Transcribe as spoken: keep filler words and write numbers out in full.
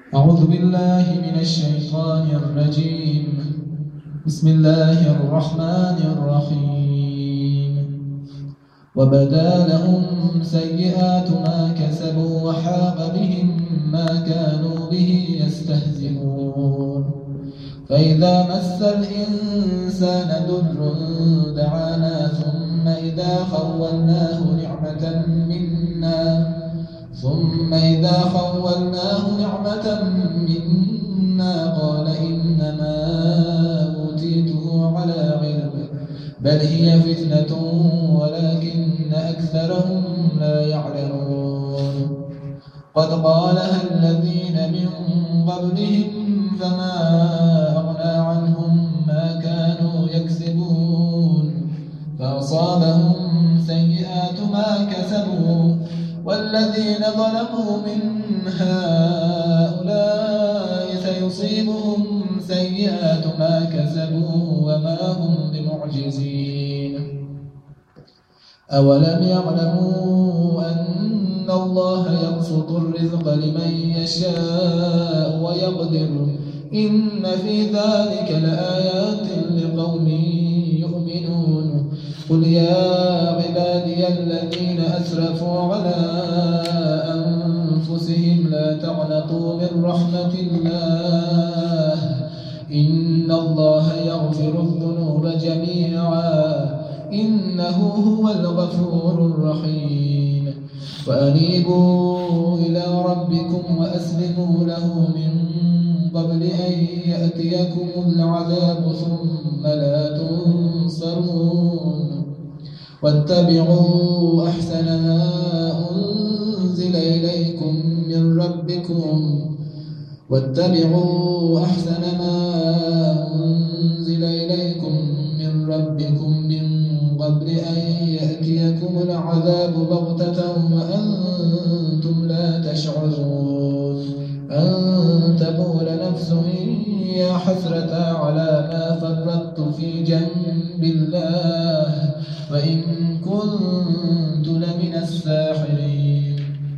أعوذ بالله من الشيطان الرجيم. بسم الله الرحمن الرحيم. وبدا لهم سيئات ما كسبوا وحاق بهم ما كانوا به يستهزئون. فإذا مس الإنسان ضر دعانا ثم إذا خولناه نعمة منا ثم إذا خولناه نعمة منا قال إنما أوتيته على علم بل هي فتنة ولكن أكثرهم لا يعلمون. قد قالها الذين من قبلهم فما أغنى عنهم ما كانوا يكسبون فأصابهم سيئات ما كسبوا والذين ظلموا من هؤلاء سيصيبهم سيئات ما كسبوا وما هم بمعجزين. أولم يعلموا أن الله يبسط الرزق لمن يشاء ويقدر إن في ذلك لآيات لقوم يؤمنون. قل يا عبادي الذين أسرفوا على أنفسهم لا تقنطوا من رحمة الله إن الله يغفر الذنوب جميعا إنه هو الغفور الرحيم. وأنيبوا إلى ربكم وأسلموا له من قبل أن يأتيكم العذاب ثم لا تنصرون. واتبعوا أحسن ما أنزل إليكم من ربكم واتبعوا أحسن ما أنزل إليكم من ربكم من قبل أن يأتيكم العذاب بغتة وأنتم لا تشعرون. أن تقول نفس يا حسرة على ما فرطت في جنب الله وإن كنت لمن الساخرين.